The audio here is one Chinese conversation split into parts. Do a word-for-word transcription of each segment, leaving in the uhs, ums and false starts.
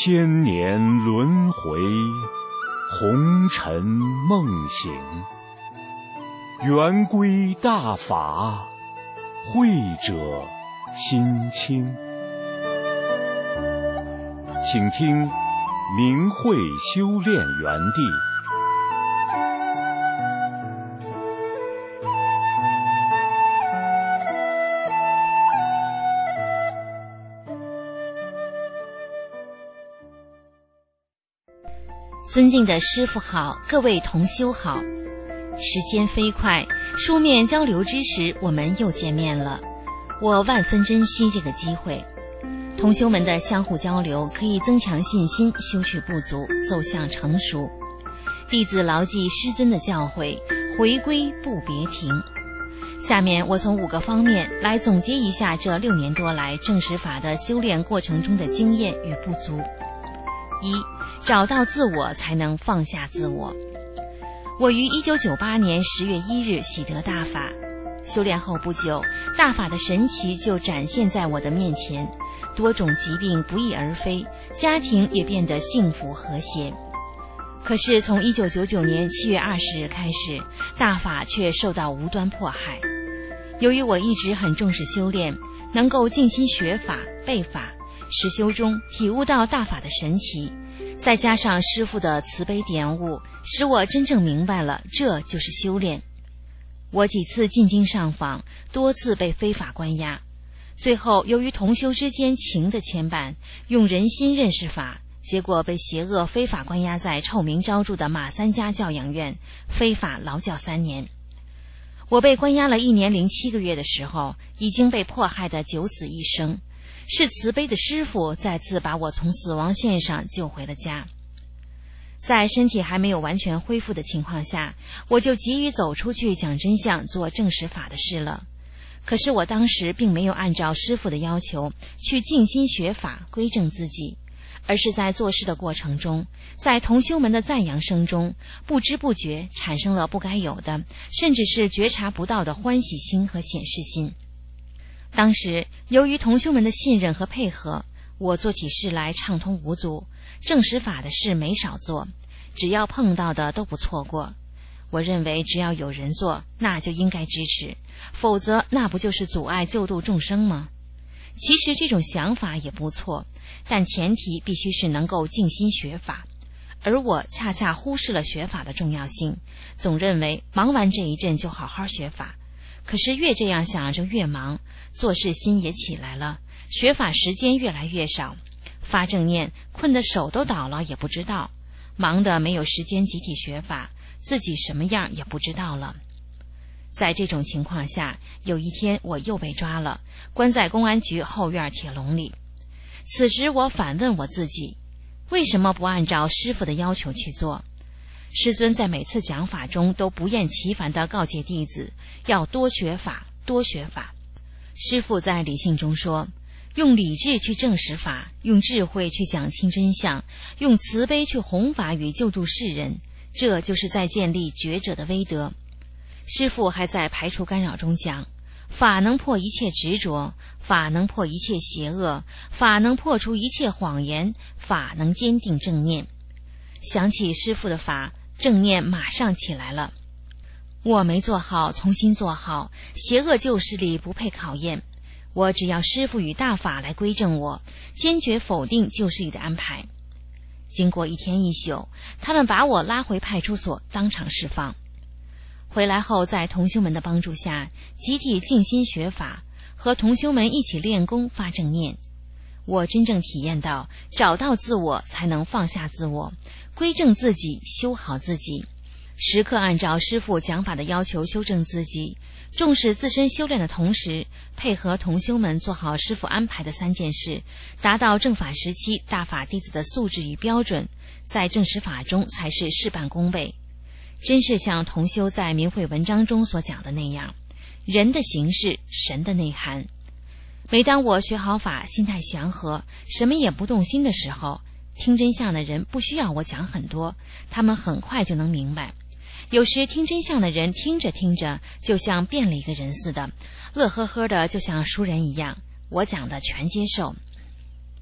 千年轮回，红尘梦醒，圆归大法，慧者心清。请听明慧修炼园地。 尊敬的师父好，各位同修好。时间飞快，书面交流之时，我们又见面了。我万分珍惜这个机会。同修们的相互交流可以增强信心，修去不足，走向成熟。弟子牢记师尊的教诲，回归不别停。下面我从五个方面来总结一下这六年多来正实法的修炼过程中的经验与不足。一、找到自我才能放下自我。我于一九九八年十月一日喜得大法，修炼后不久，大法的神奇就展现在我的面前，多种疾病不翼而飞，家庭也变得幸福和谐。可是从一九九九年七月二十日开始，大法却受到无端迫害。由于我一直很重视修炼，能够静心学法背法，实修中体悟到大法的神奇，再加上师父的慈悲点悟，使我真正明白了这就是修炼。我几次进京上访，多次被非法关押，最后由于同修之间情的牵绊，用人心认识法，结果被邪恶非法关押在臭名昭著的马三家教养院，非法劳教三年。我被关押了一年零七个月的时候，已经被迫害得九死一生，是慈悲的师父再次把我从死亡线上救回了家。在身体还没有完全恢复的情况下，我就急于走出去讲真相，做正实法的事了。可是我当时并没有按照师父的要求去静心学法归正自己，而是在做事的过程中，在同修们的赞扬声中，不知不觉产生了不该有的，甚至是觉察不到的欢喜心和显示心。当时由于同修们的信任和配合，我做起事来畅通无阻，正实法的事没少做，只要碰到的都不错过。我认为只要有人做，那就应该支持，否则那不就是阻碍救度众生吗？其实这种想法也不错，但前提必须是能够静心学法，而我恰恰忽视了学法的重要性，总认为忙完这一阵就好好学法。可是越这样想就越忙，做事心也起来了，学法时间越来越少，发正念困得手都倒了也不知道，忙得没有时间集体学法，自己什么样也不知道了。在这种情况下，有一天我又被抓了，关在公安局后院铁笼里。此时我反问我自己，为什么不按照师父的要求去做？师尊在每次讲法中都不厌其烦地告诫弟子要多学法多学法。师父在理性中说，用理智去证实法，用智慧去讲清真相，用慈悲去弘法与救度世人，这就是在建立觉者的威德。师父还在排除干扰中讲，法能破一切执着，法能破一切邪恶，法能破除一切谎言，法能坚定正念。想起师父的法，正念马上起来了。我没做好，重新做好，邪恶旧势力不配考验。我只要师父与大法来归正我，坚决否定旧势力的安排。经过一天一宿，他们把我拉回派出所，当场释放。回来后，在同修们的帮助下，集体静心学法，和同修们一起练功发正念。我真正体验到，找到自我才能放下自我，归正自己，修好自己，时刻按照师父讲法的要求修正自己，重视自身修炼的同时，配合同修们做好师父安排的三件事，达到正法时期大法弟子的素质与标准，在正实法中才是事半功倍。真是像同修在明慧文章中所讲的那样，人的形式，神的内涵。每当我学好法，心态祥和，什么也不动心的时候，听真相的人不需要我讲很多，他们很快就能明白。有时听真相的人听着听着就像变了一个人似的，乐呵呵的就像熟人一样，我讲的全接受。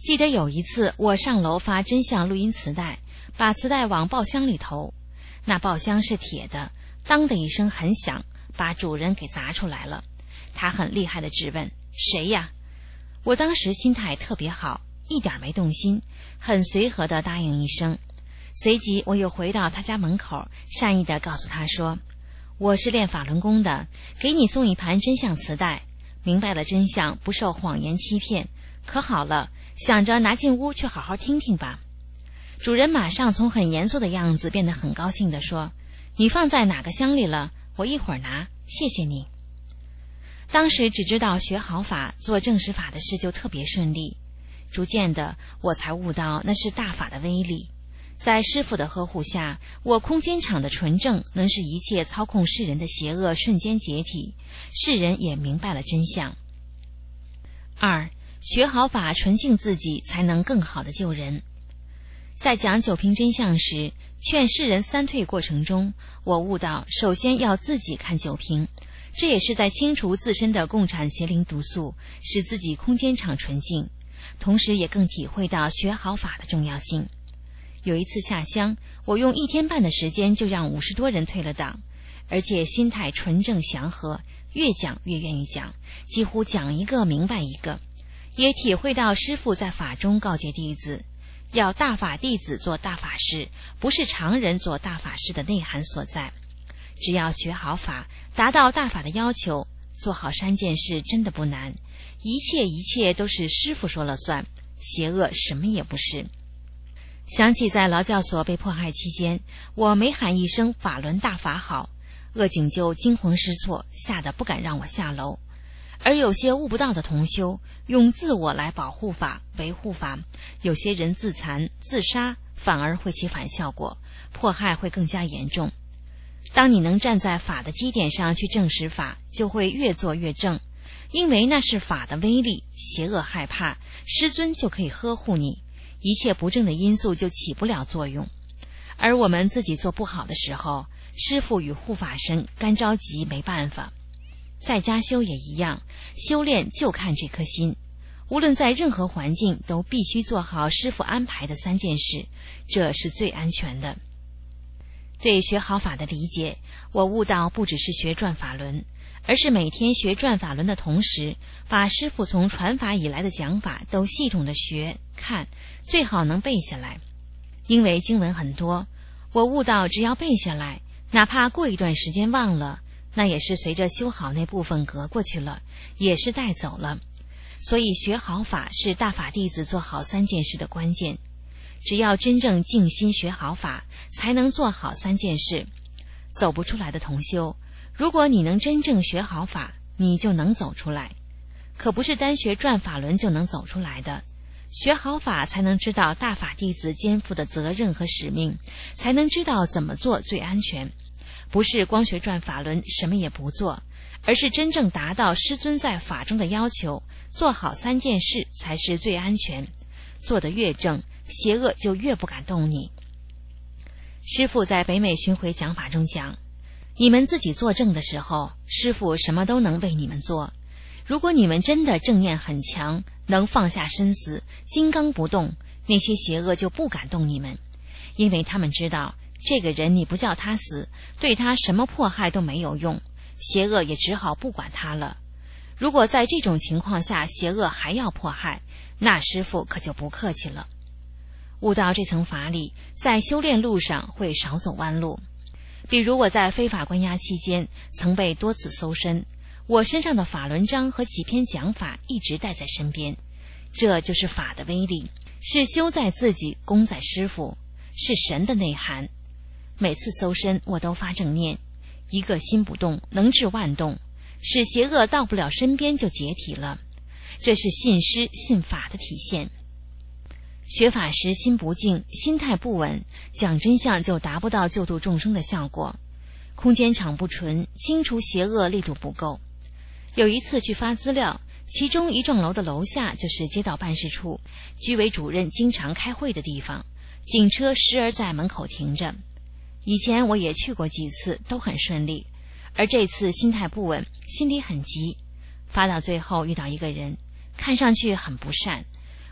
记得有一次我上楼发真相录音磁带，把磁带往报箱里投，那报箱是铁的，当的一声很响，把主人给砸出来了。他很厉害地质问：谁呀？我当时心态特别好，一点没动心，很随和地答应一声。随即我又回到他家门口，善意地告诉他说：我是练法轮功的，给你送一盘真相磁带，明白了真相，不受谎言欺骗，可好了，想着拿进屋去好好听听吧。主人马上从很严肃的样子变得很高兴地说：你放在哪个箱里了？我一会儿拿，谢谢你。当时只知道学好法，做正实法的事就特别顺利。逐渐的，我才悟到那是大法的威力。在师父的呵护下，我空间场的纯正能使一切操控世人的邪恶瞬间解体，世人也明白了真相。二，学好法纯净自己，才能更好的救人。在讲九品真相时，劝世人三退过程中，我悟到首先要自己看九品，这也是在清除自身的共产邪灵毒素，使自己空间场纯净，同时也更体会到学好法的重要性。有一次下乡，我用一天半的时间就让五十多人退了档，而且心态纯正祥和，越讲越愿意讲，几乎讲一个明白一个，也体会到师父在法中告诫弟子，要大法弟子做大法师，不是常人做大法师的内涵所在。只要学好法，达到大法的要求，做好三件事真的不难，一切一切都是师父说了算，邪恶什么也不是。想起在劳教所被迫害期间，我每喊一声法轮大法好，恶警就惊慌失措，吓得不敢让我下楼。而有些悟不到的同修，用自我来保护法、维护法，有些人自残、自杀，反而会起反效果，迫害会更加严重。当你能站在法的基点上去证实法，就会越做越正，因为那是法的威力，邪恶害怕，师尊就可以呵护你，一切不正的因素就起不了作用。而我们自己做不好的时候，师父与护法神干着急没办法。在家修也一样，修炼就看这颗心，无论在任何环境都必须做好师父安排的三件事，这是最安全的。对学好法的理解，我悟到不只是学转法轮，而是每天学转法轮的同时，把师父从传法以来的讲法都系统的学看，最好能背下来。因为经文很多，我悟到只要背下来，哪怕过一段时间忘了，那也是随着修好那部分隔过去了，也是带走了。所以学好法是大法弟子做好三件事的关键。只要真正静心学好法，才能做好三件事。走不出来的同修，如果你能真正学好法，你就能走出来。可不是单学转法轮就能走出来的，学好法才能知道大法弟子肩负的责任和使命，才能知道怎么做最安全。不是光学转法轮什么也不做，而是真正达到师尊在法中的要求，做好三件事才是最安全。做得越正，邪恶就越不敢动你。师父在北美巡回讲法中讲，你们自己做正的时候，师父什么都能为你们做。如果你们真的正念很强，能放下身死，金刚不动，那些邪恶就不敢动你们，因为他们知道这个人你不叫他死，对他什么迫害都没有用，邪恶也只好不管他了。如果在这种情况下邪恶还要迫害，那师父可就不客气了。悟到这层法理，在修炼路上会少走弯路。比如我在非法关押期间，曾被多次搜身，我身上的法轮章和几篇讲法一直带在身边。这就是法的威力，是修在自己，功在师父，是神的内涵。每次搜身我都发正念，一个心不动能治万动，使邪恶到不了身边就解体了。这是信师信法的体现。学法时心不静，心态不稳，讲真相就达不到救度众生的效果。空间场不纯，清除邪恶力度不够。有一次去发资料，其中一幢楼的楼下就是街道办事处，居委主任经常开会的地方，警车时而在门口停着。以前我也去过几次，都很顺利，而这次心态不稳，心里很急。发到最后遇到一个人，看上去很不善，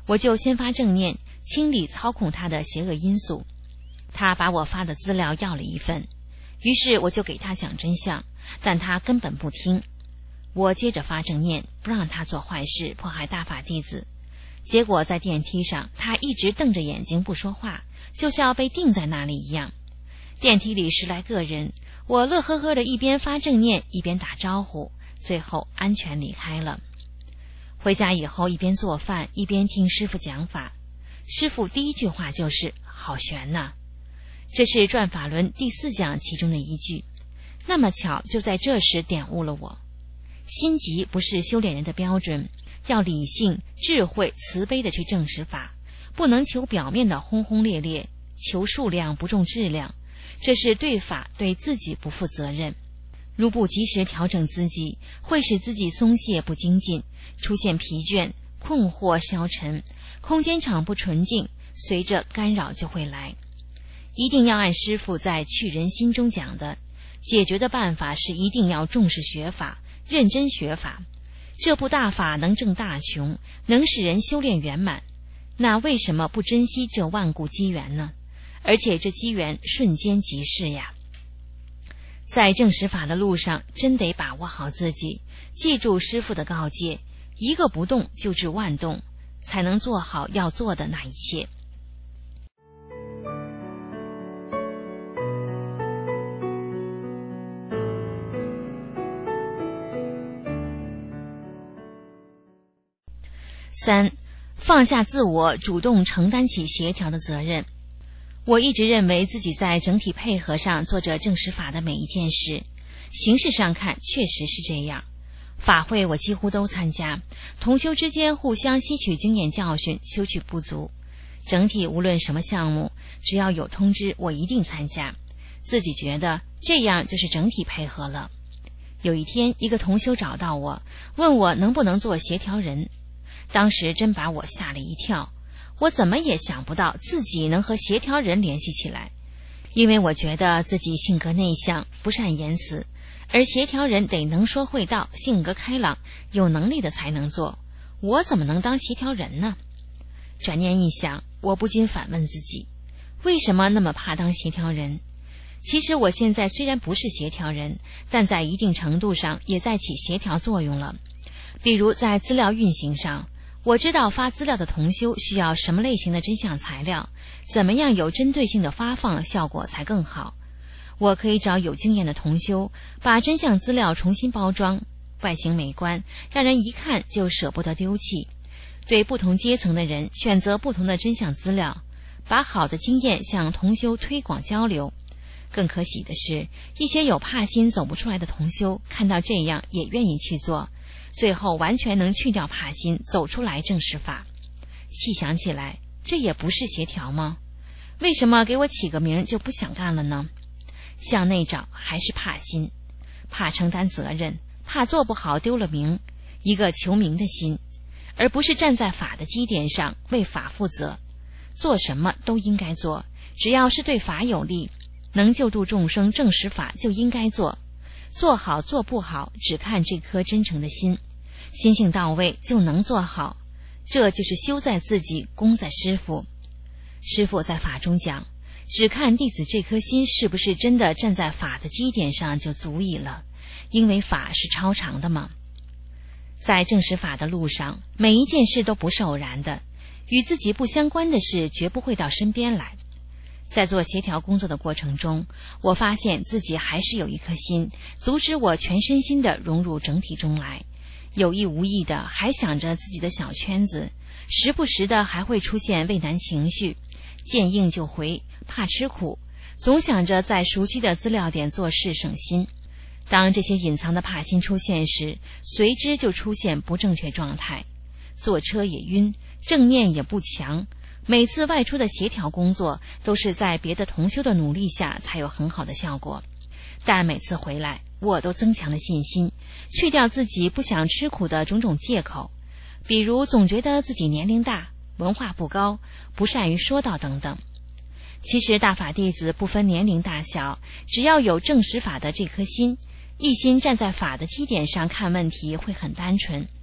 我就先发正念，清理操控他的邪恶因素。他把我发的资料要了一份，于是我就给他讲真相，但他根本不听。我接着发正念，不让他做坏事，迫害大法弟子。结果在电梯上，他一直瞪着眼睛不说话，就像被定在那里一样。电梯里十来个人，我乐呵呵的一边发正念一边打招呼，最后安全离开了。回家以后，一边做饭一边听师父讲法。师父第一句话就是好悬呐，这是转法轮第四讲其中的一句。那么巧，就在这时点悟了我。心急不是修炼人的标准，要理性、智慧、慈悲的去证实法，不能求表面的轰轰烈烈，求数量不重质量，这是对法对自己不负责任。如不及时调整自己，会使自己松懈不精进，出现疲倦、困惑、消沉，空间场不纯净，随着干扰就会来。一定要按师父在去人心中讲的，解决的办法是一定要重视学法，认真学法。这部大法能正大穷，能使人修炼圆满，那为什么不珍惜这万古机缘呢？而且这机缘瞬间即逝呀！在证实法的路上，真得把握好自己，记住师父的告诫，一个不动就治万动，才能做好要做的那一切。三，放下自我，主动承担起协调的责任。我一直认为自己在整体配合上做着证实法的每一件事，形式上看确实是这样。法会我几乎都参加，同修之间互相吸取经验教训，修取不足。整体无论什么项目，只要有通知我一定参加，自己觉得这样就是整体配合了。有一天一个同修找到我，问我能不能做协调人，当时真把我吓了一跳。我怎么也想不到自己能和协调人联系起来，因为我觉得自己性格内向，不善言辞，而协调人得能说会道，性格开朗，有能力的才能做，我怎么能当协调人呢？转念一想，我不禁反问自己，为什么那么怕当协调人？其实我现在虽然不是协调人，但在一定程度上也在起协调作用了。比如在资料运行上，我知道发资料的同修需要什么类型的真相材料，怎么样有针对性的发放效果才更好。我可以找有经验的同修，把真相资料重新包装，外形美观，让人一看就舍不得丢弃。对不同阶层的人选择不同的真相资料，把好的经验向同修推广交流。更可喜的是，一些有怕心走不出来的同修看到这样也愿意去做，最后完全能去掉怕心，走出来证实法。细想起来，这也不是协调吗？为什么给我起个名就不想干了呢？向内找还是怕心，怕承担责任，怕做不好丢了名，一个求名的心，而不是站在法的基点上为法负责。做什么都应该做，只要是对法有利，能救度众生证实法就应该做。做好做不好，只看这颗真诚的心，心性到位就能做好。这就是修在自己，功在师父。师父在法中讲，只看弟子这颗心是不是真的站在法的基点上就足矣了，因为法是超常的嘛。在证实法的路上，每一件事都不是偶然的，与自己不相关的事绝不会到身边来。在做协调工作的过程中，我发现自己还是有一颗心，阻止我全身心地融入整体中来，有意无意的还想着自己的小圈子，时不时的还会出现畏难情绪，见应就回，怕吃苦，总想着在熟悉的资料点做事省心。当这些隐藏的怕心出现时，随之就出现不正确状态，坐车也晕，正念也不强。每次外出的协调工作都是在别的同修的努力下才有很好的效果，但每次回来我都增强了信心，去掉自己不想吃苦的种种借口，比如总觉得自己年龄大，文化不高，不善于说道等等。其实大法弟子不分年龄大小，只要有证实法的这颗心，一心站在法的基点上看问题会很单纯。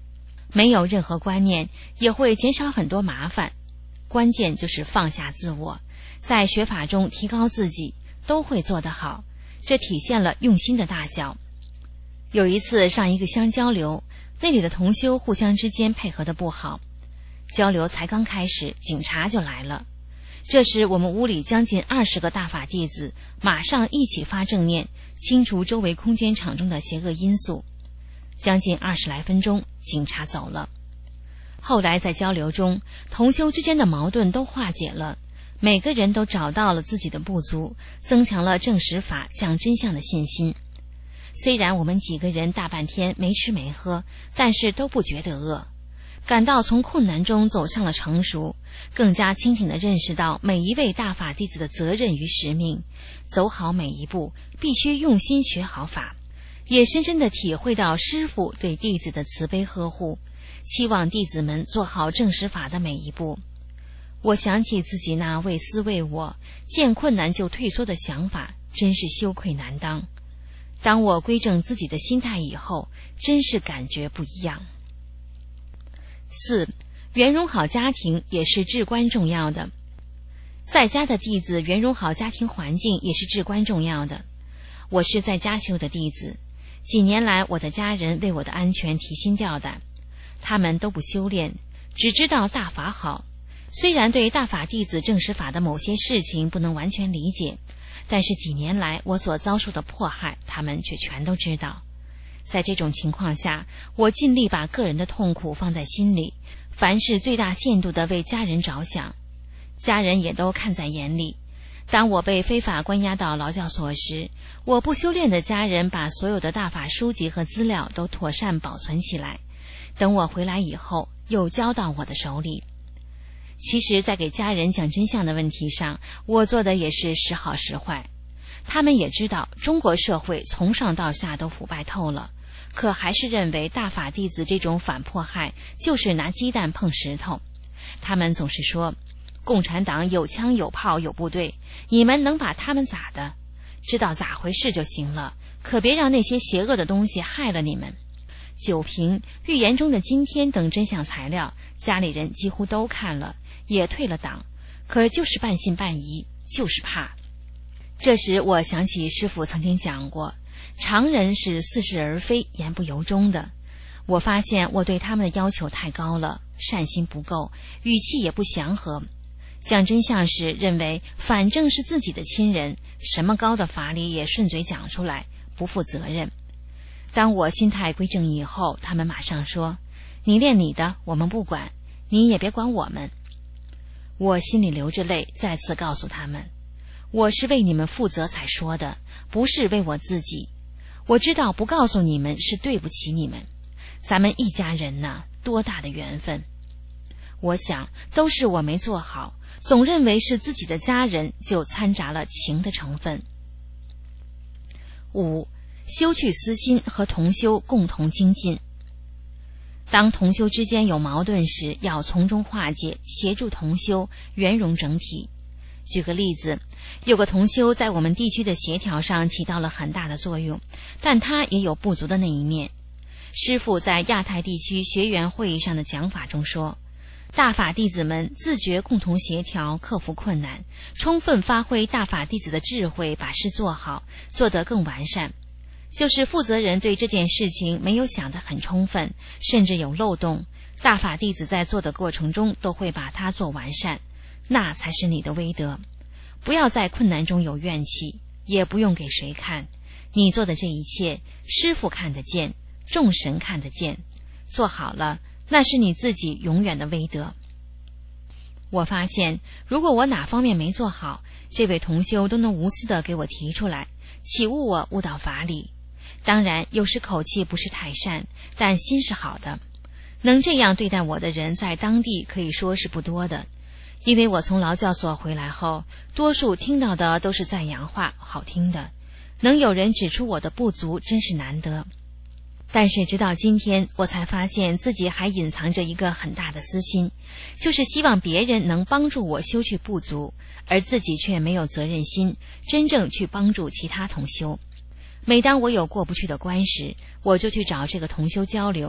没有任何观念，也会减少很多麻烦。关键就是放下自我，在学法中提高自己，都会做得好。这体现了用心的大小。有一次上一个乡交流，那里的同修互相之间配合得不好，交流才刚开始，警察就来了。这时我们屋里将近二十个大法弟子马上一起发正念，清除周围空间场中的邪恶因素。将近二十来分钟，警察走了。后来在交流中，同修之间的矛盾都化解了，每个人都找到了自己的不足，增强了证实法讲真相的信心。虽然我们几个人大半天没吃没喝，但是都不觉得饿，感到从困难中走向了成熟，更加清醒地认识到每一位大法弟子的责任与使命，走好每一步必须用心学好法，也深深地体会到师父对弟子的慈悲呵护，期望弟子们做好证实法的每一步。我想起自己那为私为我，见困难就退缩的想法，真是羞愧难当。当我归正自己的心态以后，真是感觉不一样。四，圆融好家庭也是至关重要的。在家的弟子圆融好家庭环境也是至关重要的。我是在家修的弟子，几年来我的家人为我的安全提心吊胆，他们都不修炼，只知道大法好。虽然对大法弟子证实法的某些事情不能完全理解，但是几年来我所遭受的迫害，他们却全都知道。在这种情况下，我尽力把个人的痛苦放在心里，凡事最大限度地为家人着想，家人也都看在眼里。当我被非法关押到劳教所时，我不修炼的家人把所有的大法书籍和资料都妥善保存起来，等我回来以后又交到我的手里。其实在给家人讲真相的问题上，我做的也是时好时坏。他们也知道中国社会从上到下都腐败透了，可还是认为大法弟子这种反迫害就是拿鸡蛋碰石头。他们总是说，共产党有枪有炮有部队，你们能把他们咋的？知道咋回事就行了，可别让那些邪恶的东西害了你们。酒瓶、预言中的今天等真相材料，家里人几乎都看了，也退了党，可就是半信半疑，就是怕。这时我想起师父曾经讲过，常人是似是而非，言不由衷的。我发现我对他们的要求太高了，善心不够，语气也不祥和。讲真相时认为反正是自己的亲人，什么高的法理也顺嘴讲出来，不负责任。当我心态归正以后，他们马上说，你练你的，我们不管，你也别管我们。我心里流着泪，再次告诉他们，我是为你们负责才说的，不是为我自己。我知道不告诉你们是对不起你们，咱们一家人呢，多大的缘分。我想都是我没做好，总认为是自己的家人，就掺杂了情的成分。五，修去私心，和同修共同精进。当同修之间有矛盾时，要从中化解，协助同修圆融整体。举个例子，有个同修在我们地区的协调上起到了很大的作用，但他也有不足的那一面。师父在亚太地区学员会议上的讲法中说，大法弟子们自觉共同协调，克服困难，充分发挥大法弟子的智慧，把事做好，做得更完善。就是负责人对这件事情没有想得很充分，甚至有漏洞，大法弟子在做的过程中都会把它做完善，那才是你的威德。不要在困难中有怨气，也不用给谁看，你做的这一切，师父看得见，众神看得见，做好了，那是你自己永远的威德。我发现，如果我哪方面没做好，这位同修都能无私地给我提出来，启悟我悟到法理。当然有时口气不是太善，但心是好的。能这样对待我的人在当地可以说是不多的，因为我从劳教所回来后，多数听到的都是赞扬话，好听的，能有人指出我的不足真是难得。但是直到今天，我才发现自己还隐藏着一个很大的私心，就是希望别人能帮助我修去不足，而自己却没有责任心，真正去帮助其他同修。每当我有过不去的关时，我就去找这个同修交流，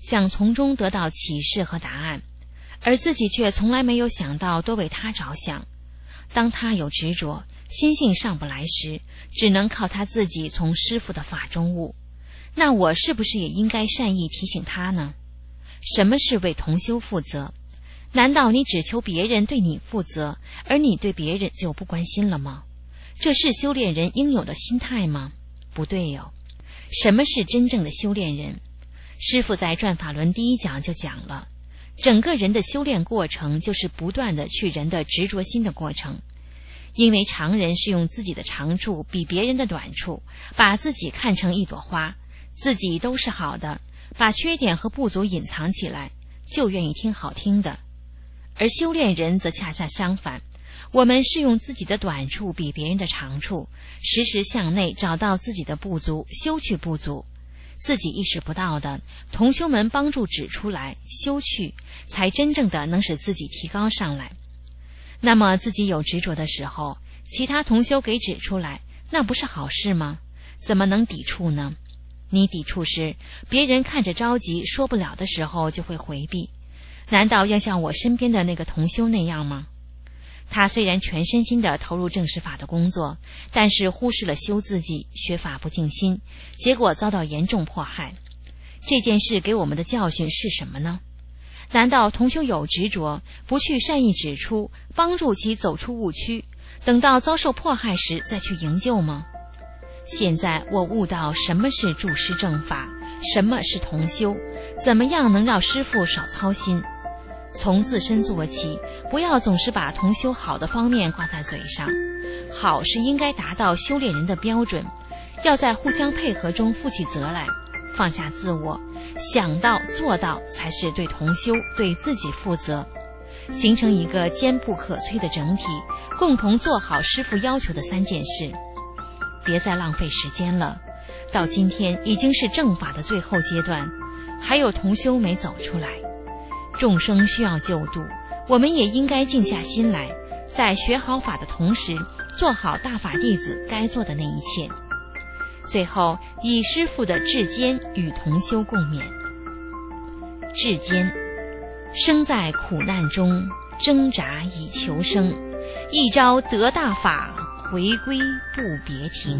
想从中得到启示和答案，而自己却从来没有想到多为他着想。当他有执着，心性上不来时，只能靠他自己从师父的法中悟。那我是不是也应该善意提醒他呢？什么是为同修负责？难道你只求别人对你负责，而你对别人就不关心了吗？这是修炼人应有的心态吗？不对哟。什么是真正的修炼人？师父在转法轮第一讲就讲了，整个人的修炼过程就是不断的去人的执着心的过程。因为常人是用自己的长处比别人的短处，把自己看成一朵花，自己都是好的，把缺点和不足隐藏起来，就愿意听好听的。而修炼人则恰恰相反，我们是用自己的短处比别人的长处，时时向内找到自己的不足，修去不足。自己意识不到的，同修们帮助指出来，修去，才真正的能使自己提高上来。那么自己有执着的时候，其他同修给指出来，那不是好事吗？怎么能抵触呢？你抵触时，别人看着着急说不了的时候就会回避。难道要像我身边的那个同修那样吗？他虽然全身心地投入正实法的工作，但是忽视了修自己，学法不静心，结果遭到严重迫害。这件事给我们的教训是什么呢？难道同修有执着，不去善意指出，帮助其走出误区，等到遭受迫害时再去营救吗？现在我悟到什么是助师正法，什么是同修，怎么样能让师父少操心。从自身做起，不要总是把同修好的方面挂在嘴上。好是应该达到修炼人的标准，要在互相配合中负起责来，放下自我，想到做到才是对同修对自己负责，形成一个坚不可摧的整体，共同做好师父要求的三件事。别再浪费时间了，到今天已经是正法的最后阶段，还有同修没走出来，众生需要救度，我们也应该静下心来，在学好法的同时，做好大法弟子该做的那一切。最后以师父的至坚与同修共勉。至坚，生在苦难中，挣扎以求生，一朝得大法，回归不别停。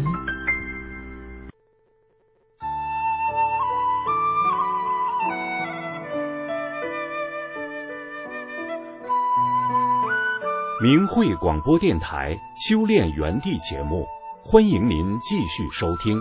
明慧广播电台修炼园地节目，欢迎您继续收听。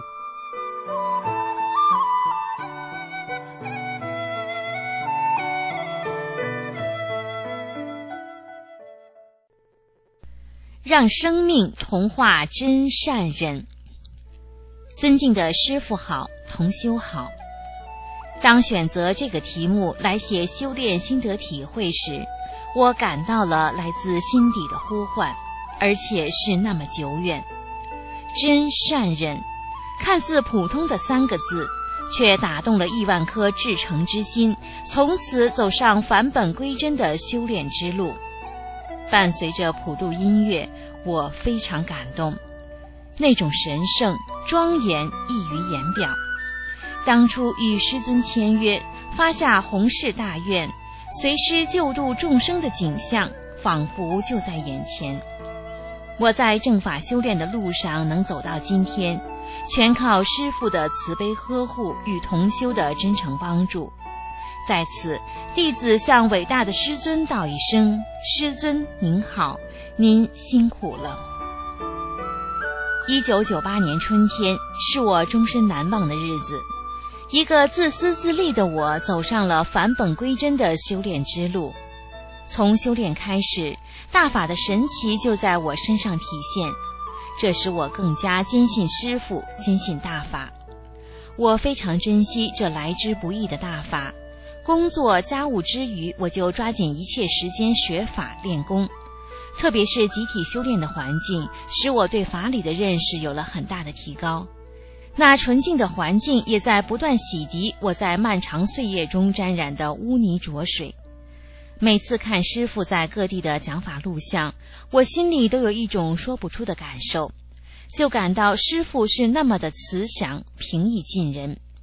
让生命同化真善忍。尊敬的师父好，同修好。当选择这个题目来写修炼心得体会时，我感到了来自心底的呼唤，而且是那么久远。真善忍，看似普通的三个字，却打动了亿万颗至诚之心，从此走上返本归真的修炼之路。伴随着普度音乐，我非常感动，那种神圣庄严溢于言表。当初与师尊签约，发下弘誓大愿，随师救度众生的景象仿佛就在眼前。我在正法修炼的路上能走到今天，全靠师父的慈悲呵护与同修的真诚帮助。在此，弟子向伟大的师尊道一声：师尊您好，您辛苦了。一九九八年春天是我终身难忘的日子，一个自私自利的我走上了返本归真的修炼之路。从修炼开始，大法的神奇就在我身上体现，这使我更加坚信师父，坚信大法。我非常珍惜这来之不易的大法，工作家务之余，我就抓紧一切时间学法练功。特别是集体修炼的环境，使我对法理的认识有了很大的提高。那纯净的环境也在不断洗涤我在漫长岁月中沾染的污泥浊水。每次看师父在各地的讲法录像，我心里都有一种说不出的感受，就感到师父是那么的慈祥平易近人。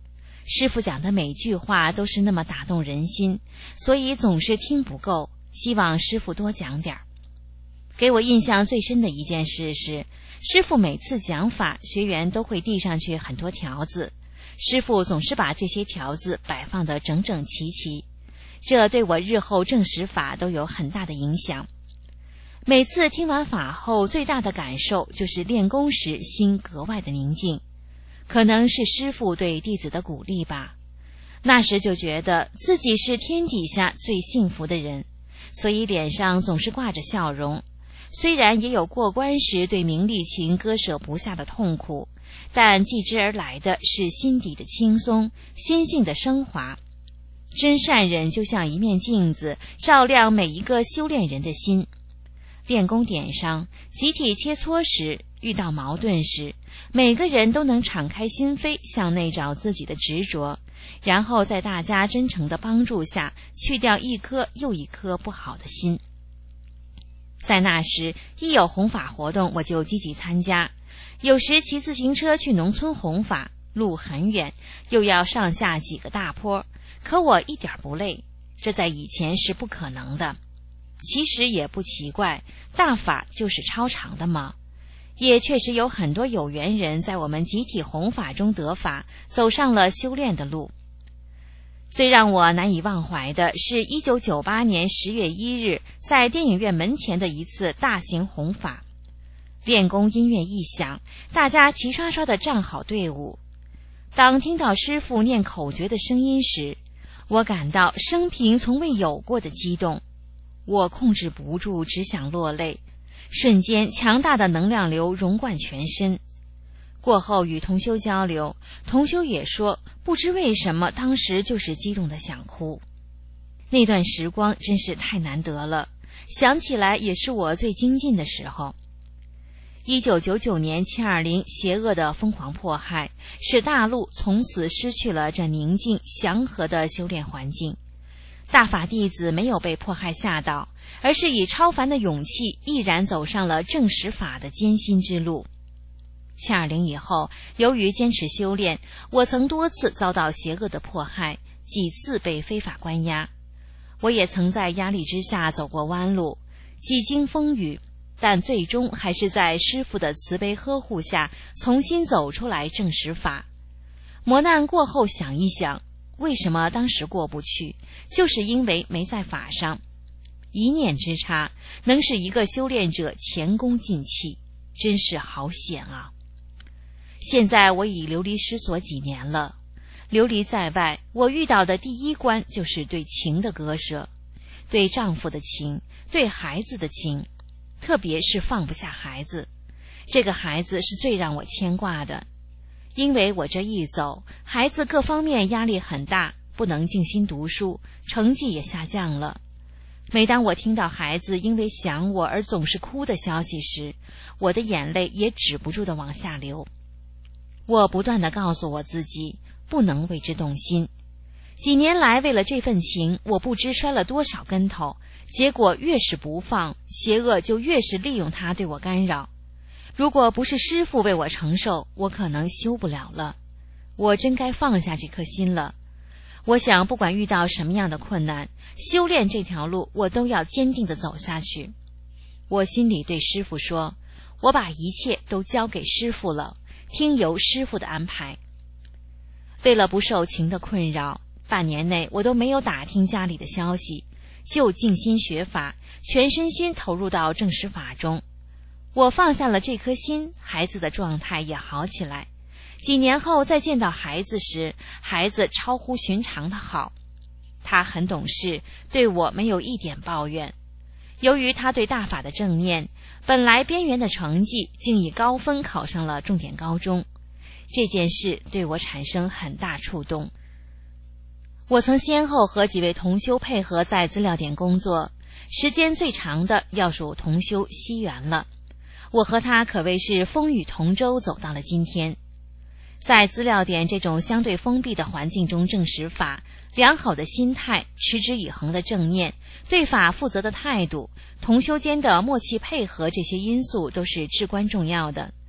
师父讲的每句话都是那么打动人心，所以总是听不够，希望师父多讲点儿。给我印象最深的一件事是，师父每次讲法，学员都会递上去很多条子，师父总是把这些条子摆放得整整齐齐，这对我日后证实法都有很大的影响。每次听完法后，最大的感受就是练功时心格外的宁静，可能是师父对弟子的鼓励吧。那时就觉得自己是天底下最幸福的人，所以脸上总是挂着笑容。虽然也有过关时对名利情割舍不下的痛苦，但继之而来的是心底的轻松，心性的升华。真善忍就像一面镜子，照亮每一个修炼人的心。练功点上，集体切磋时，遇到矛盾时，每个人都能敞开心扉，向内找自己的执着，然后在大家真诚的帮助下，去掉一颗又一颗不好的心。在那时，一有弘法活动，我就积极参加。有时骑自行车去农村弘法，路很远，又要上下几个大坡，可我一点不累，这在以前是不可能的。其实也不奇怪，大法就是超常的嘛。也确实有很多有缘人在我们集体弘法中得法，走上了修炼的路。最让我难以忘怀的是一九九八年十月一日在电影院门前的一次大型弘法。练功音乐一响，大家齐刷刷地站好队伍。当听到师父念口诀的声音时，我感到生平从未有过的激动，我控制不住，只想落泪。瞬间强大的能量流融贯全身。过后与同修交流，同修也说不知为什么当时就是激动的想哭。那段时光真是太难得了，想起来也是我最精进的时候。一九九九年七二零邪恶的疯狂迫害，使大陆从此失去了这宁静祥和的修炼环境。大法弟子没有被迫害吓倒，而是以超凡的勇气毅然走上了证实法的艰辛之路。七二零以后，由于坚持修炼，我曾多次遭到邪恶的迫害，几次被非法关押。我也曾在压力之下走过弯路，几经风雨，但最终还是在师父的慈悲呵护下重新走出来证实法。磨难过后想一想，为什么当时过不去，就是因为没在法上。一念之差，能使一个修炼者前功尽弃，真是好险啊！现在我已流离失所几年了，流离在外，我遇到的第一关就是对情的割舍，对丈夫的情，对孩子的情，特别是放不下孩子。这个孩子是最让我牵挂的，因为我这一走，孩子各方面压力很大，不能静心读书，成绩也下降了。每当我听到孩子因为想我而总是哭的消息时，我的眼泪也止不住地往下流。我不断地告诉我自己，不能为之动心。几年来，为了这份情，我不知摔了多少跟头，结果越是不放，邪恶就越是利用它对我干扰。如果不是师父为我承受，我可能修不了了。我真该放下这颗心了。我想，不管遇到什么样的困难，修炼这条路我都要坚定地走下去。我心里对师父说，我把一切都交给师父了，听由师父的安排。为了不受情的困扰，半年内我都没有打听家里的消息，就静心学法，全身心投入到证实法中。我放下了这颗心，孩子的状态也好起来。几年后再见到孩子时，孩子超乎寻常的好。他很懂事，对我没有一点抱怨。由于他对大法的正念，本来边缘的成绩竟以高分考上了重点高中。这件事对我产生很大触动。我曾先后和几位同修配合在资料点工作，时间最长的要数同修西元了。我和他可谓是风雨同舟，走到了今天。在资料点这种相对封闭的环境中证实法，良好的心态，持之以恒的正念，对法负责的态度，同修间的默契配合，这些因素都是至关重要的。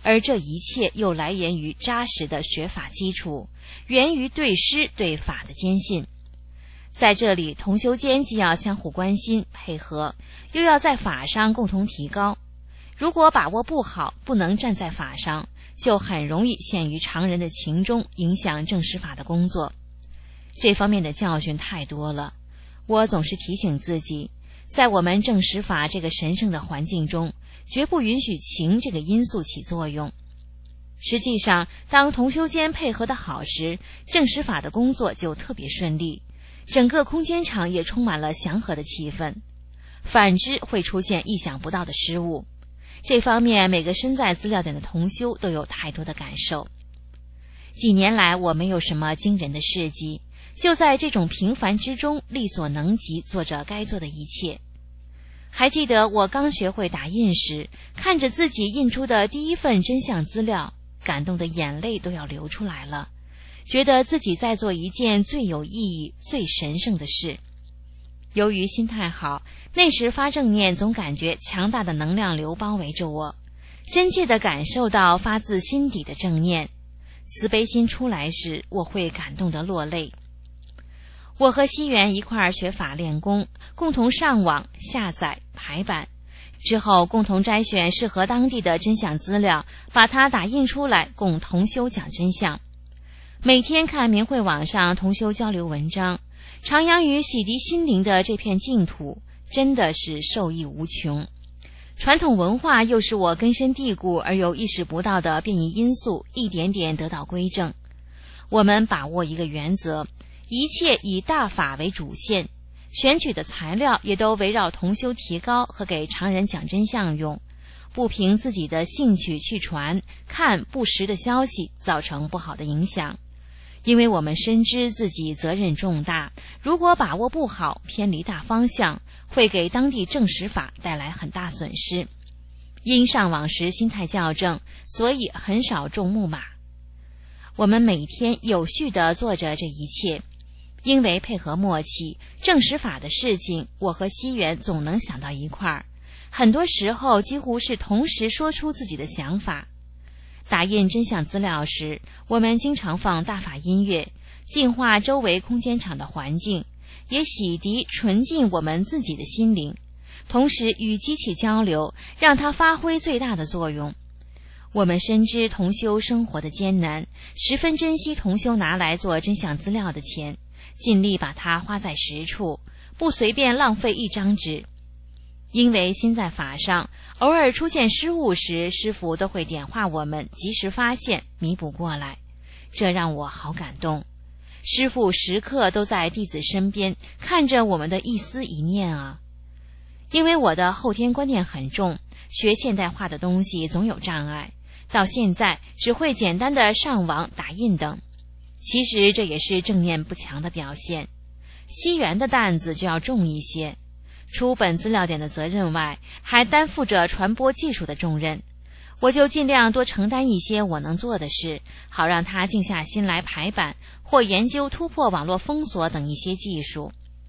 而这一切又来源于扎实的学法基础，源于对师对法的坚信。在这里，同修间既要相互关心配合，又要在法上共同提高。如果把握不好，不能站在法上，就很容易陷于常人的情中，影响正实法的工作。这方面的教训太多了，我总是提醒自己，在我们正实法这个神圣的环境中，绝不允许情这个因素起作用。实际上，当同修间配合得好时，正实法的工作就特别顺利，整个空间场也充满了祥和的气氛。反之，会出现意想不到的失误。这方面，每个身在资料点的同修都有太多的感受。几年来，我没有什么惊人的事迹，就在这种平凡之中，力所能及做着该做的一切。还记得我刚学会打印时，看着自己印出的第一份真相资料，感动的眼泪都要流出来了，觉得自己在做一件最有意义、最神圣的事。由于心态好，那时发正念总感觉强大的能量流包围着我，真切地感受到发自心底的正念。慈悲心出来时，我会感动得落泪。我和西元一块儿学法练功，共同上网下载排版，之后共同摘选适合当地的真相资料，把它打印出来，供同修讲真相。每天看明慧网上同修交流文章，徜徉于洗涤心灵的这片净土，真的是受益无穷。传统文化又是我根深蒂固而又意识不到的变异因素，一点点得到归正。我们把握一个原则，一切以大法为主线，选取的材料也都围绕同修提高和给常人讲真相用，不凭自己的兴趣去传看不实的消息，造成不好的影响。因为我们深知自己责任重大，如果把握不好，偏离大方向，会给当地正实法带来很大损失。因上网时心态校正，所以很少中木马。我们每天有序地做着这一切，因为配合默契，正实法的事情，我和西元总能想到一块儿，很多时候几乎是同时说出自己的想法。打印真相资料时，我们经常放大法音乐，净化周围空间场的环境，也洗涤纯净我们自己的心灵，同时与机器交流，让它发挥最大的作用。我们深知同修生活的艰难，十分珍惜同修拿来做真相资料的钱，尽力把它花在实处，不随便浪费一张纸。因为心在法上，偶尔出现失误时，师父都会点化我们，及时发现，弥补过来，这让我好感动。师父时刻都在弟子身边，看着我们的一丝一念啊。因为我的后天观念很重，学现代化的东西总有障碍，到现在只会简单的上网打印等。其实这也是正念不强的表现。西元的担子就要重一些，出本资料点的责任外，还担负着传播技术的重任。我就尽量多承担一些我能做的事，好让他静下心来排版或研究突破网络封锁等一些技术。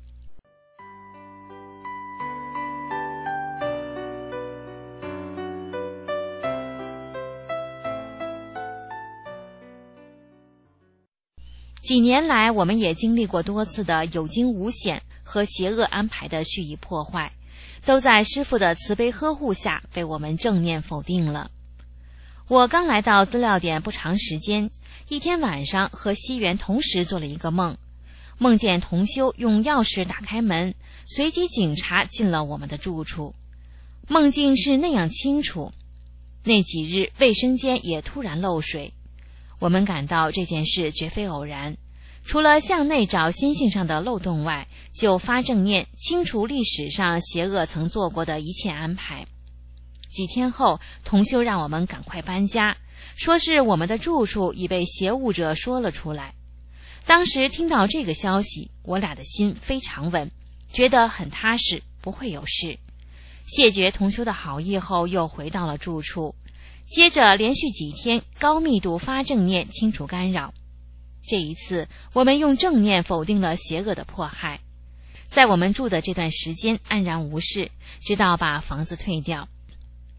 几年来，我们也经历过多次的有惊无险和邪恶安排的蓄意破坏，都在师父的慈悲呵护下被我们正念否定了。我刚来到资料点不长时间，一天晚上和西元同时做了一个梦，梦见同修用钥匙打开门，随即警察进了我们的住处。梦境是那样清楚。那几日卫生间也突然漏水，我们感到这件事绝非偶然，除了向内找心性上的漏洞外，就发正念清除历史上邪恶曾做过的一切安排。几天后，同修让我们赶快搬家，说是我们的住处已被邪物者说了出来。当时听到这个消息，我俩的心非常稳，觉得很踏实，不会有事。谢绝同修的好意后，又回到了住处。接着连续几天高密度发正念清除干扰。这一次我们用正念否定了邪恶的迫害，在我们住的这段时间安然无事，直到把房子退掉。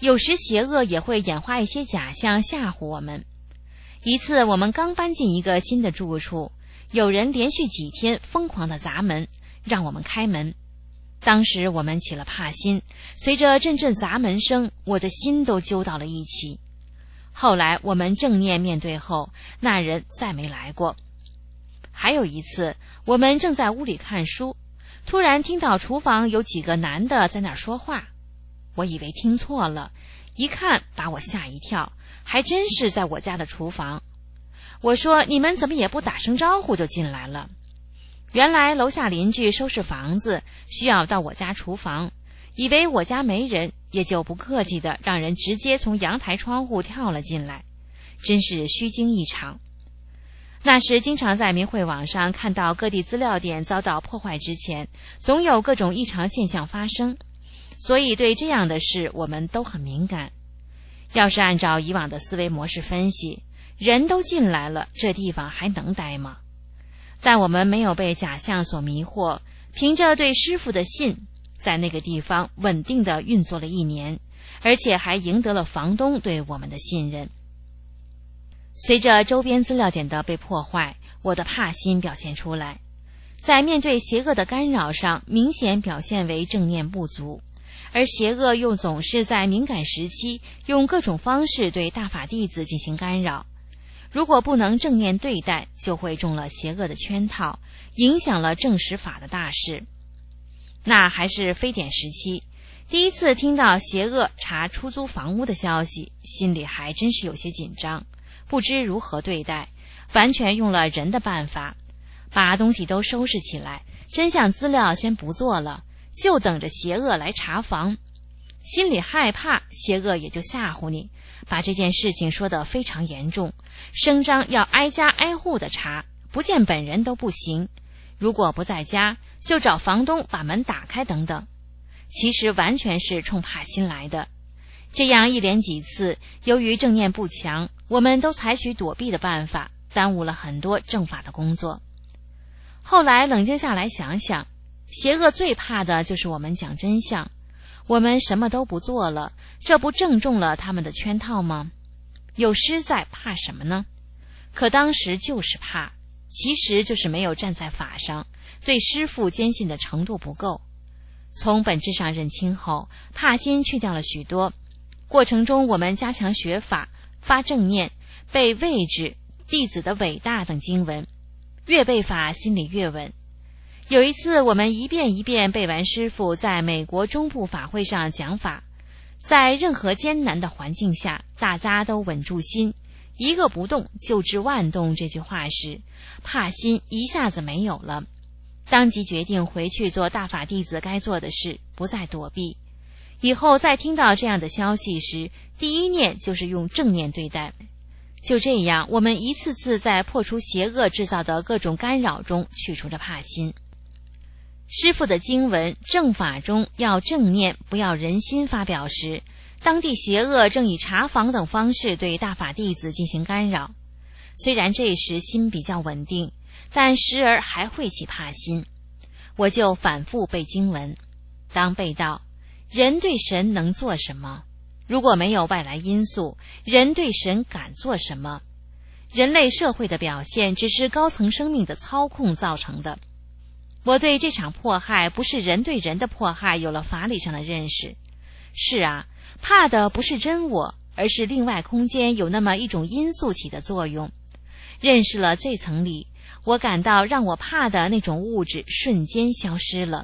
有时邪恶也会演化一些假象吓唬我们。一次我们刚搬进一个新的住处，有人连续几天疯狂地砸门，让我们开门。当时我们起了怕心，随着阵阵砸门声，我的心都揪到了一起。后来我们正念面对后，那人再没来过。还有一次，我们正在屋里看书，突然听到厨房有几个男的在那儿说话，我以为听错了，一看把我吓一跳，还真是在我家的厨房。我说，你们怎么也不打声招呼就进来了？原来楼下邻居收拾房子，需要到我家厨房，以为我家没人，也就不客气的让人直接从阳台窗户跳了进来，真是虚惊一场。那时经常在明慧网上看到各地资料点遭到破坏之前，总有各种异常现象发生，所以对这样的事我们都很敏感。要是按照以往的思维模式分析，人都进来了，这地方还能待吗？但我们没有被假象所迷惑，凭着对师父的信，在那个地方稳定地运作了一年，而且还赢得了房东对我们的信任。随着周边资料点的被破坏，我的怕心表现出来，在面对邪恶的干扰上明显表现为正念不足，而邪恶又总是在敏感时期用各种方式对大法弟子进行干扰，如果不能正念对待，就会中了邪恶的圈套，影响了正实法的大事。那还是非典时期，第一次听到邪恶查出租房屋的消息，心里还真是有些紧张，不知如何对待，完全用了人的办法，把东西都收拾起来，真相资料先不做了，就等着邪恶来查房。心里害怕，邪恶也就吓唬你，把这件事情说得非常严重，声张要挨家挨户的查，不见本人都不行，如果不在家，就找房东把门打开等等。其实完全是冲怕心来的。这样一连几次，由于正念不强，我们都采取躲避的办法，耽误了很多正法的工作。后来冷静下来想想，邪恶最怕的就是我们讲真相，我们什么都不做了，这不正中了他们的圈套吗？有师在，怕什么呢？可当时就是怕，其实就是没有站在法上，对师父坚信的程度不够。从本质上认清后，怕心去掉了许多。过程中我们加强学法，发正念，背位置、弟子的伟大等经文，越背法心里越稳。有一次我们一遍一遍背完师父在美国中部法会上讲法，在任何艰难的环境下，大家都稳住心，一个不动就治万动这句话时，怕心一下子没有了，当即决定回去做大法弟子该做的事，不再躲避。以后再听到这样的消息时，第一念就是用正念对待。就这样，我们一次次在破除邪恶制造的各种干扰中去除着怕心。师父的经文正法中要正念，不要人心发表时，当地邪恶正以查房等方式对大法弟子进行干扰。虽然这时心比较稳定，但时而还会起怕心。我就反复背经文，当背到人对神能做什么？如果没有外来因素，人对神敢做什么？人类社会的表现只是高层生命的操控造成的。我对这场迫害不是人对人的迫害有了法理上的认识。是啊，怕的不是真我，而是另外空间有那么一种因素起的作用。认识了这层理，我感到让我怕的那种物质瞬间消失了。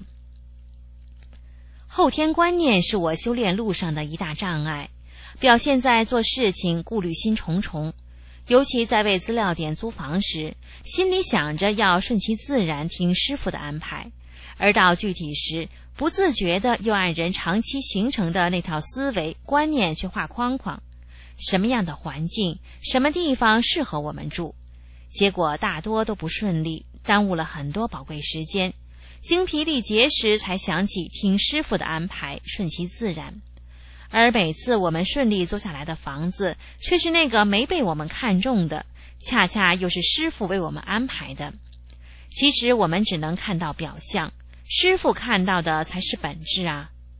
后天观念是我修炼路上的一大障碍，表现在做事情顾虑心重重，尤其在为资料点租房时，心里想着要顺其自然听师父的安排，而到具体时，不自觉的又按人长期形成的那套思维观念去画框框，什么样的环境，什么地方适合我们住，结果大多都不顺利，耽误了很多宝贵时间。精疲力竭时才想起听师父的安排，顺其自然。而每次我们顺利租下来的房子，却是那个没被我们看中的，恰恰又是师父为我们安排的。其实我们只能看到表象，师父看到的才是本质啊。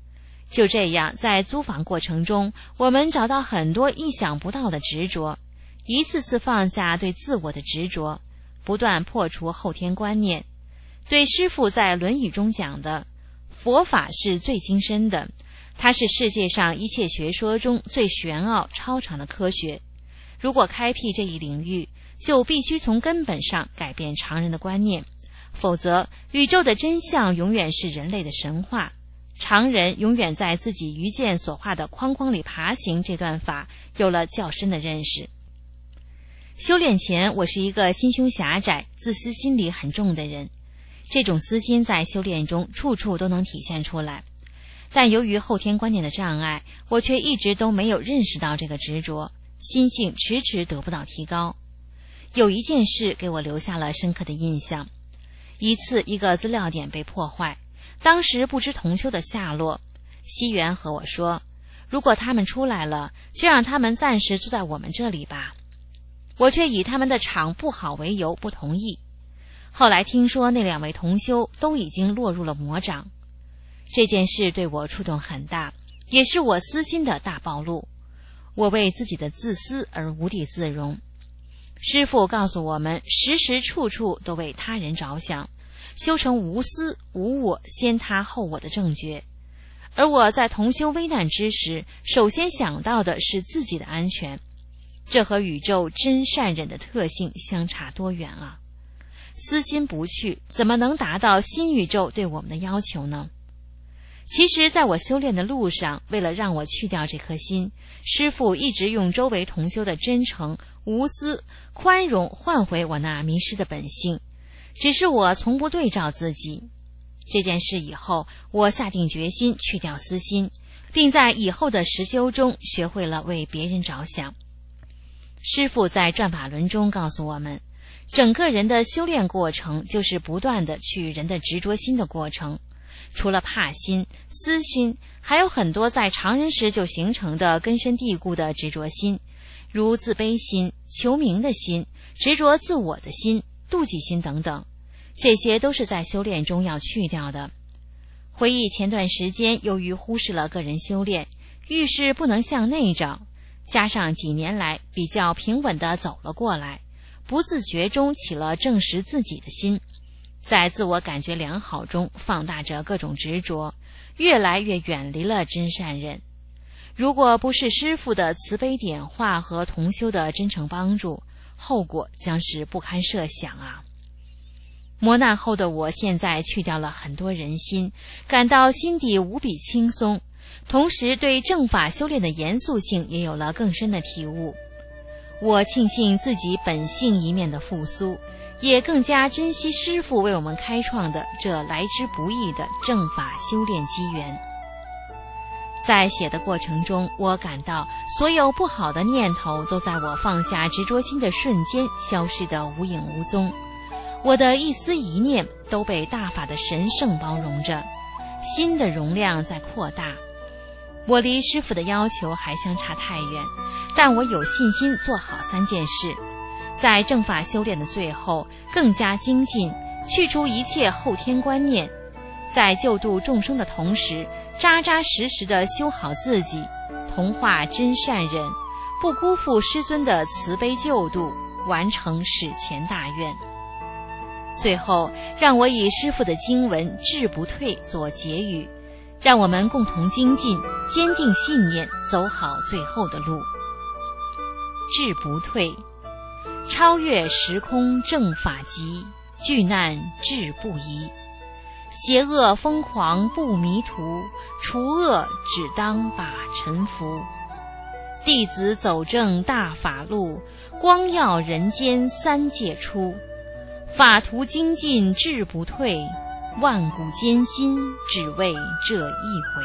就这样，在租房过程中，我们找到很多意想不到的执着，一次次放下对自我的执着，不断破除后天观念。对师父在《论语》中讲的，佛法是最精深的，它是世界上一切学说中最玄奥超常的科学。如果开辟这一领域，就必须从根本上改变常人的观念，否则宇宙的真相永远是人类的神话，常人永远在自己愚见所画的框框里爬行。这段法有了较深的认识。修炼前，我是一个心胸狭窄、自私心理很重的人，这种私心在修炼中处处都能体现出来。但由于后天观念的障碍，我却一直都没有认识到这个执着，心性迟迟得不到提高。有一件事给我留下了深刻的印象。一次，一个资料点被破坏，当时不知同修的下落。西元和我说，如果他们出来了，就让他们暂时住在我们这里吧。我却以他们的场不好为由不同意。后来听说那两位同修都已经落入了魔掌。这件事对我触动很大，也是我私心的大暴露。我为自己的自私而无地自容。师父告诉我们，时时处处都为他人着想，修成无私无我先他后我的正觉。而我在同修危难之时，首先想到的是自己的安全，这和宇宙真善忍的特性相差多远啊！私心不去，怎么能达到新宇宙对我们的要求呢？其实在我修炼的路上，为了让我去掉这颗心，师父一直用周围同修的真诚、无私、宽容换回我那迷失的本性，只是我从不对照自己。这件事以后，我下定决心去掉私心，并在以后的实修中学会了为别人着想。师父在转法轮中告诉我们，整个人的修炼过程就是不断的去人的执着心的过程。除了怕心、私心，还有很多在常人时就形成的根深蒂固的执着心，如自卑心、求名的心、执着自我的心、妒忌心等等，这些都是在修炼中要去掉的。回忆前段时间，由于忽视了个人修炼，遇事不能向内找，加上几年来比较平稳地走了过来，不自觉中起了正视自己的心，在自我感觉良好中放大着各种执着，越来越远离了真善忍。如果不是师父的慈悲点化和同修的真诚帮助，后果将是不堪设想啊！磨难后的我现在去掉了很多人心，感到心底无比轻松，同时对正法修炼的严肃性也有了更深的体悟。我庆幸自己本性一面的复苏，也更加珍惜师父为我们开创的这来之不易的正法修炼机缘。在写的过程中，我感到所有不好的念头都在我放下执着心的瞬间消失得无影无踪，我的一丝一念都被大法的神圣包容着，心的容量在扩大。我离师父的要求还相差太远，但我有信心做好三件事，在正法修炼的最后更加精进，去除一切后天观念，在救度众生的同时扎扎实实地修好自己，同化真善忍，不辜负师尊的慈悲救度，完成史前大愿。最后让我以师父的经文志不退做结语，让我们共同精进，坚定信念，走好最后的路。志不退，超越时空正法极，巨难志不移。邪恶疯狂不迷途，除恶只当把尘服。弟子走正大法路，光耀人间三界出。法途精进志不退，万古艰辛只为这一回。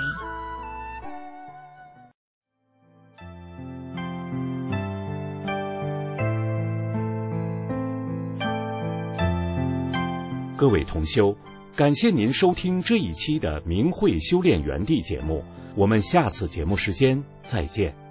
各位同修，感谢您收听这一期的明慧修炼园地节目，我们下次节目时间再见。